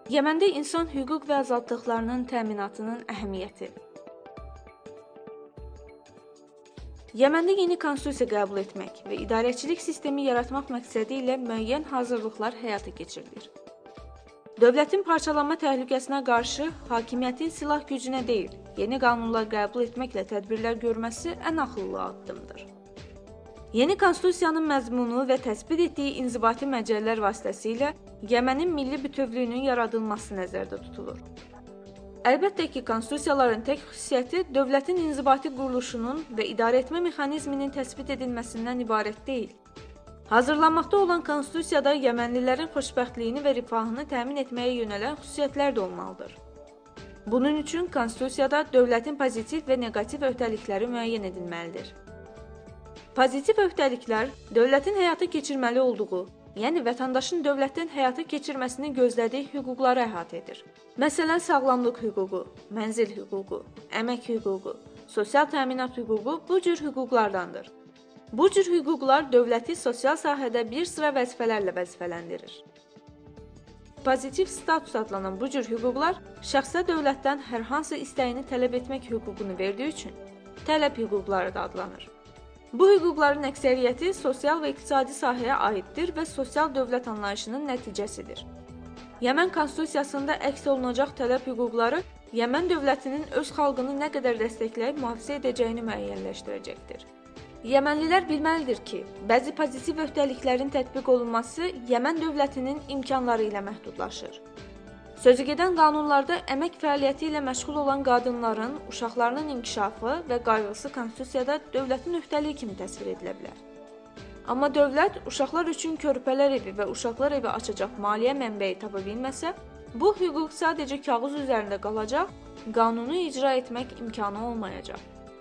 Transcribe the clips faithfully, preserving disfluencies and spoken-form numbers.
Yəməndə insan hüquq və azadlıqlarının təminatının əhəmiyyəti. Yəməndə yeni konstitusiya qəbul etmək və idarəçilik sistemi yaratmaq məqsədi ilə müəyyən hazırlıqlar həyata keçirilir. Dövlətin parçalanma təhlükəsinə qarşı hakimiyyətin silah gücünə deyil, yeni qanunlar qəbul etməklə tədbirlər görməsi ən ağıllı addımdır. Yeni konstitusiyanın məzmunu və təsbit etdiyi inzibati məcəllər vasitəsilə Yəmənin milli bütövlüyünün yaradılması nəzərdə tutulur. Əlbəttə ki, konstitusiyaların tək xüsusiyyəti dövlətin inzibati quruluşunun və idarəetmə mexanizminin təsbit edilməsindən ibarət deyil. Hazırlanmaqda olan konstitusiyada Yəmənlilərin xoşbəxtliyini və rifahını təmin etməyə yönələn xüsusiyyətlər də olmalıdır. Bunun üçün konstitusiyada dövlətin pozitiv və neqativ öhdəlikləri müəyyən edilməlidir. Pozitiv öhdəliklər dövlətin həyata keçirməli olduğu, yəni vətəndaşın dövlətdən həyata keçirməsini gözlədiyi hüquqları əhatə edir. Məsələn, sağlamlıq hüququ, mənzil hüququ, əmək hüququ, sosial təminat hüququ bu cür hüquqlardandır. Bu cür hüquqlar dövləti sosial sahədə bir sıra vəzifələrlə vəzifələndirir. Pozitiv status adlanan bu cür hüquqlar şəxsə dövlətdən hər hansı istəyini tələb etmək hüququnu verdiyi üçün tələb hüquqları da adlanır. Bu hüquqların əksəriyyəti sosial və iqtisadi sahəyə aiddir və sosial dövlət anlayışının nəticəsidir. Yəmən konstitusiyasında əks olunacaq tələb hüquqları Yəmən dövlətinin öz xalqını nə qədər dəstəkləyib mühafizə edəcəyini müəyyənləşdirəcəkdir. Yəmənlilər bilməlidir ki, bəzi pozitiv öhdəliklərin tətbiq olunması Yəmən dövlətinin imkanları ilə məhdudlaşır. Sözügedən qanunlarda əmək fəaliyyəti ilə məşğul olan qadınların, uşaqlarının inkişafı və qayğısı konstitusiyada dövlətin öhdəliyi kimi təsvir edilə bilər. Amma dövlət uşaqlar üçün körpələr evi və uşaqlar evi açacaq maliyyə mənbəyi tapa bilməsə, bu hüquq sadəcə kağız üzərində qalacaq, qanunu icra etmək imkanı olmayacaq.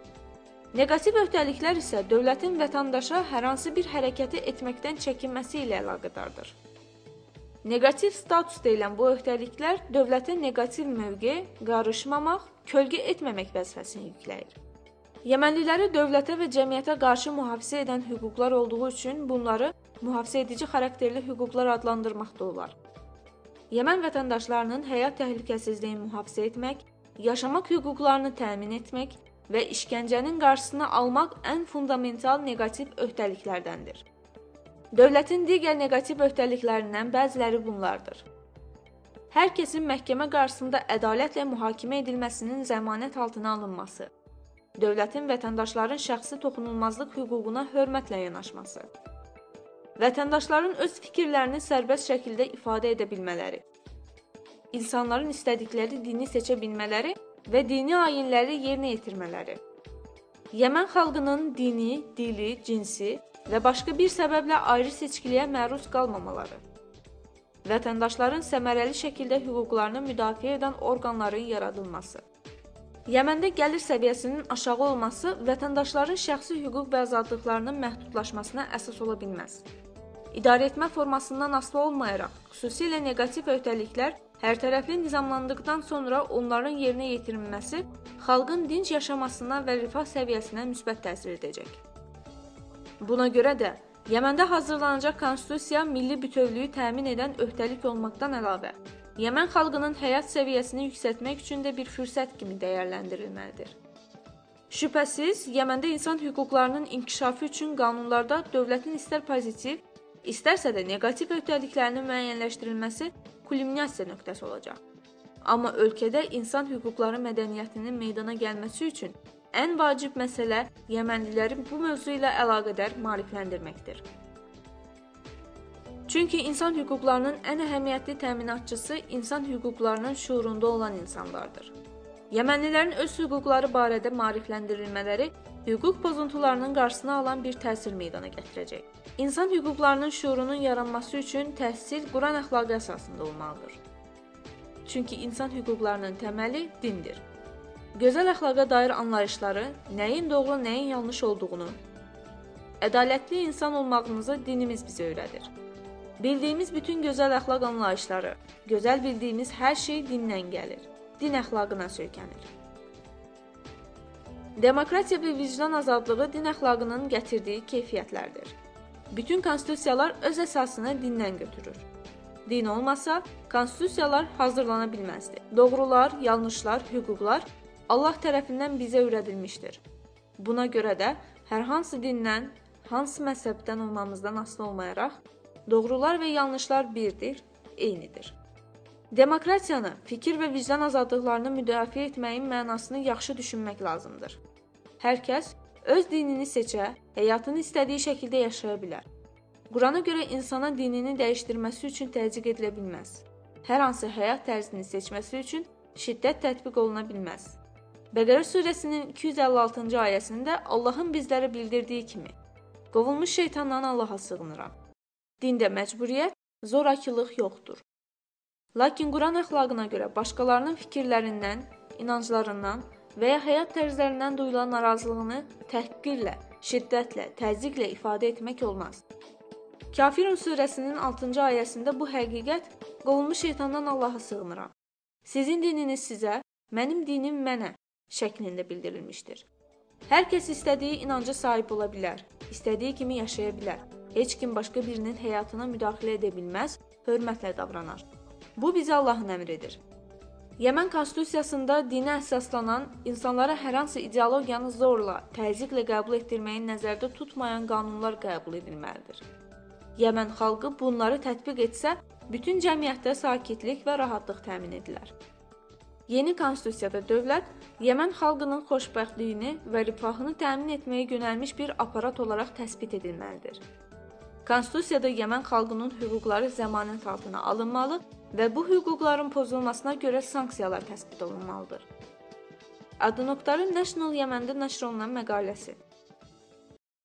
Neqativ öhdəliklər isə dövlətin vətəndaşa hər hansı bir hərəkəti etməkdən çəkinməsi ilə əlaqədardır. Neqativ status deyilən bu öhdəliklər dövlətin neqativ mövqe, qarışmamaq, kölgə etməmək vəzifəsini yükləyir. Yəmənliləri dövlətə və cəmiyyətə qarşı mühafizə edən hüquqlar olduğu üçün bunları mühafizə edici xarakterli hüquqlar adlandırmaq da olar. Yəmən vətəndaşlarının həyat təhlükəsizliyini mühafizə etmək, yaşamaq hüquqlarını təmin etmək və işgəncənin qarşısını almaq ən fundamental neqativ öhdəliklərdəndir. Dövlətin digər neqativ öhdəliklərindən bəziləri bunlardır. Hər kəsin məhkəmə qarşısında ədalətlə mühakimə edilməsinin zəmanət altına alınması, dövlətin vətəndaşların şəxsi toxunulmazlıq hüququna hörmətlə yanaşması, vətəndaşların öz fikirlərini sərbəst şəkildə ifadə edə bilmələri, insanların istədikləri dini seçə bilmələri və dini ayinləri yerinə yetirmələri, Yəmən xalqının dini, dili, cinsi və başqa bir səbəblə ayrı seçkiliyə məruz qalmamaları, vətəndaşların səmərəli şəkildə hüquqlarını müdafiə edən orqanların yaradılması. Yəməndə gəlir səviyyəsinin aşağı olması vətəndaşların şəxsi hüquq və azadlıqlarının məhdudlaşmasına əsas ola bilməz. İdarəetmə formasından asılı olmayaraq, xüsusilə neqativ öhdəliklər hərtərəfli nizamlandıqdan sonra onların yerinə yetirilməsi xalqın dinc yaşamasına və rifah səviyyəsinə müsbət təsir edəcək. Buna görə də, Yəməndə hazırlanacaq konstitusiya milli bütövlüyü təmin edən öhdəlik olmaqdan əlavə, Yəmən xalqının həyat səviyyəsini yüksəltmək üçün də bir fürsət kimi dəyərləndirilməlidir. Şübhəsiz, Yəməndə insan hüquqlarının inkişafı üçün qanunlarda dövlətin istər pozitiv, istərsə də neqativ öhdəliklərinin müəyyənləşdirilməsi kulminasiya nöqtəsi olacaq. Amma ölkədə insan hüquqları mədəniyyətinin meydana gəlməsi üçün ən vacib məsələ Yəmənlilərin bu mövzu ilə əlaqədar maarifləndirməkdir. Çünki insan hüquqlarının ən əhəmiyyətli təminatçısı insan hüquqlarının şuurunda olan insanlardır. Yəmənlilərin öz hüquqları barədə maarifləndirilmələri hüquq pozuntularının qarşısını alan bir təsir meydana gətirəcək. İnsan hüquqlarının şuurunun yaranması üçün təhsil Quran əxlaqı əsasında olmalıdır. Çünki insan hüquqlarının təməli dindir. Gözəl əxlaqa dair anlayışları, nəyin doğru, nəyin yanlış olduğunu, ədalətli insan olmağımızı dinimiz bizə öyrədir. Bildiyimiz bütün gözəl əxlaq anlayışları, gözəl bildiyimiz hər şey dindən gəlir, din əxlaqına söykənir. Demokratiya və vicdan azadlığı din əxlaqının gətirdiyi keyfiyyətlərdir. Bütün konstitusiyalar öz əsasını dindən götürür. Din olmasa, konstitusiyalar hazırlana bilməzdi. Doğrular, yanlışlar, hüquqlar Allah tərəfindən bizə öyrədilmişdir. Buna görə də hər hansı dindən, hansı məzhəbdən olmamızdan asılı olmayaraq, doğrular və yanlışlar birdir, eynidir. Demokratiyanı, fikir və vicdan azadlıqlarını müdafiə etməyin mənasını yaxşı düşünmək lazımdır. Hər kəs öz dinini seçə, həyatını istədiyi şəkildə yaşaya bilər. Qurana görə insana dinini dəyişdirməsi üçün təzyiq edilə bilməz. Hər hansı həyat tərzini seçməsi üçün şiddət tətbiq oluna bilməz. Bəqərə surəsinin iki yüz əlli altıncı ayəsində Allahın bizlərə bildirdiyi kimi, qovulmuş şeytandan Allaha sığınıram. Dində məcburiyyət, zorakılıq yoxdur. Lakin Quran əxlaqına görə başqalarının fikirlərindən, inanclarından və ya həyat tərzlərindən duyulan narazılığını təhqirlə, şiddətlə, təzyiqlə ifadə etmək olmaz. Kafirun surəsinin altıncı ayəsində bu həqiqət qovulmuş şeytandan Allaha sığınıram. Sizin dininiz sizə, mənim dinim mənə şəklində bildirilmişdir. Hər kəs istədiyi inanca sahib ola bilər, istədiyi kimi yaşaya bilər. Heç kim başqa birinin həyatına müdaxilə edə bilməz, hörmətlə davranar. Bu bizə Allahın əmridir. Yəmən konstitusiyasında dinə əsaslanan, insanlara hər hansı ideologiyanı zorla, təzyiqlə qəbul etdirməyi nəzərdə tutmayan qanunlar qəbul edilməlidir. Yəmən xalqı bunları tətbiq etsə, bütün cəmiyyətdə sakitlik və rahatlıq təmin edilər. Yeni konstitusiyada dövlət, Yəmən xalqının xoşbəxtliyini və rifahını təmin etməyə yönəlmiş bir aparat olaraq təsbit edilməlidir. Konstitusiyada Yəmən xalqının hüquqları zəmanət altına alınmalı və bu hüquqların pozulmasına görə sanksiyalar təsbit olunmalıdır. Adı notları National Yemen'də nəşr olunan məqaləsi.